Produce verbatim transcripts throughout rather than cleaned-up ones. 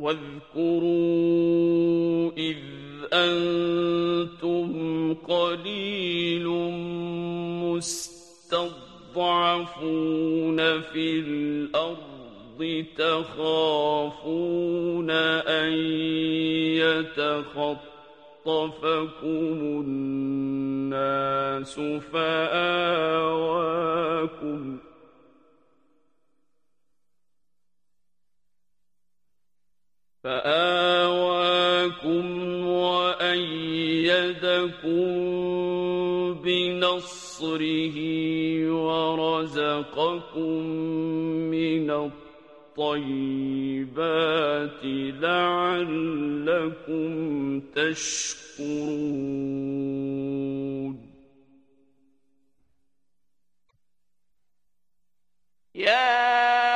واذكروا إذ أنتم قليل مستضعفون في الأرض تخافون أن يتخطفكم الناس فآواكم فآواكم وأيدكم بنصره ورزقكم من الطيبات لعلكم تشكرون. يا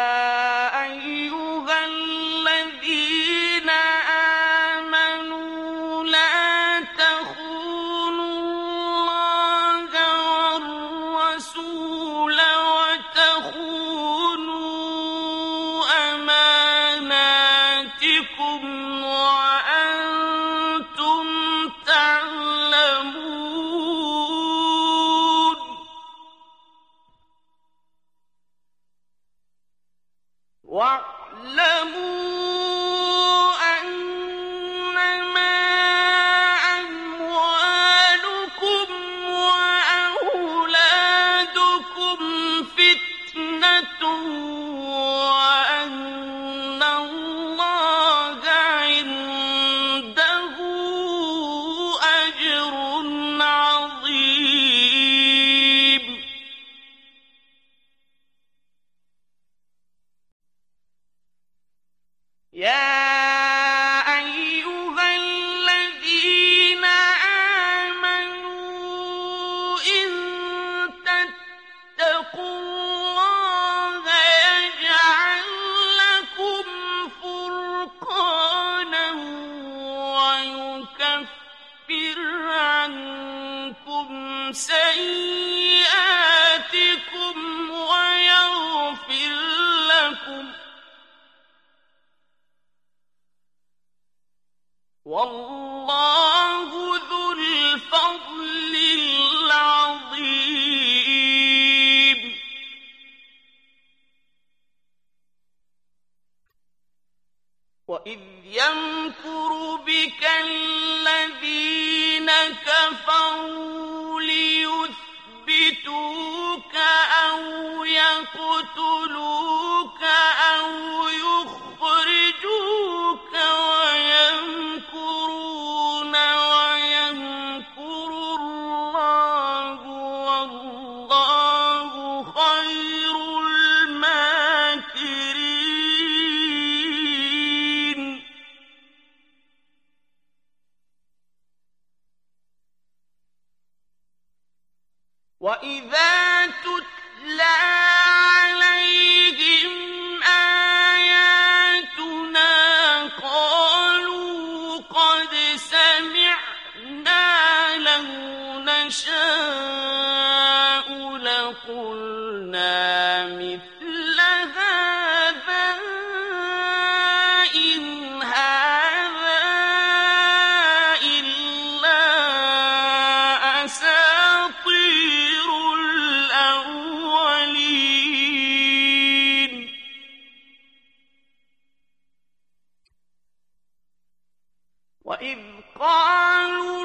والله ذو الفضل العظيم. وإذ يمكر بك الذين كفروا ليثبتوك أو يقتلوك أو يخرجوك ويمكرون ويمكر الله والله خير الماكرين. وإذا تتلى عليهم آياتنا قالوا قد سمعنا لو نشاء لقلنا مثل هذا إن هذا إلا أساطير الأولين. وإذ قالوا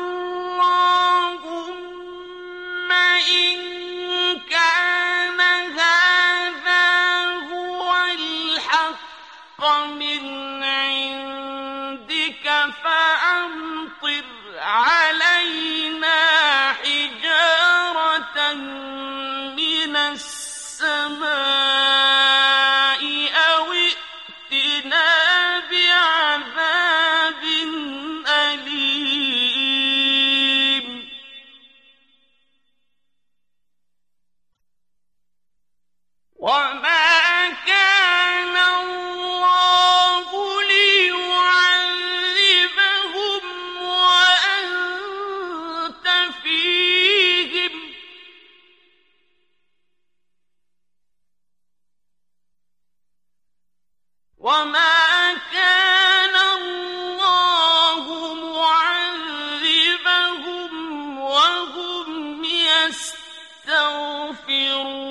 اللهم إن كان هذا هو الحق من عندك فأمطر علينا حجارة من السماء أو ائتنا بعذاب أليم. وما كان الله ليعذبهم وأنت فيهم وما كان يستغفرون